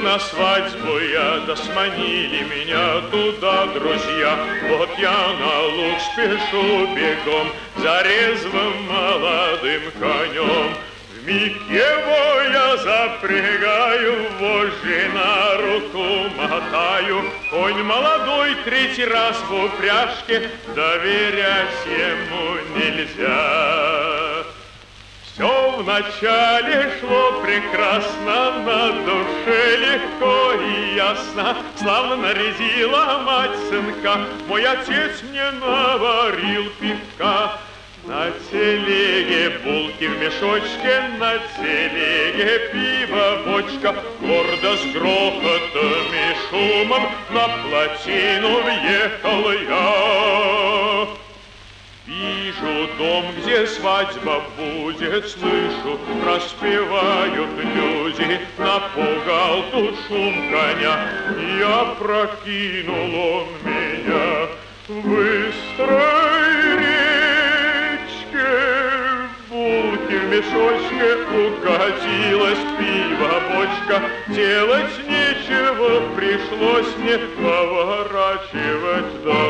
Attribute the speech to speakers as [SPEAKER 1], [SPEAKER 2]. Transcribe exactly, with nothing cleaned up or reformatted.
[SPEAKER 1] на свадьбу я, да сманили меня туда друзья. Вот я на луг спешу бегом за резвым молодым конем. Вмиг его я запрягаю, вожжи на руку мотаю. Конь молодой третий раз в упряжке, доверять ему нельзя. Все вначале шло прекрасно, на душе легко и ясно. Славно нарядила мать сынка, мой отец мне наварил пивка. На телеге булки в мешочке, на телеге пиво бочка. Гордо с грохотом и шумом на плотину въехал я. Вижу дом, где свадьба будет, слышу, распевают люди. Напугал тут шум коня, я прокинул он меня в быстрой речке. Булки в мешочке, укатилась пиво бочка. Делать нечего, пришлось мне поворачивать дорогу.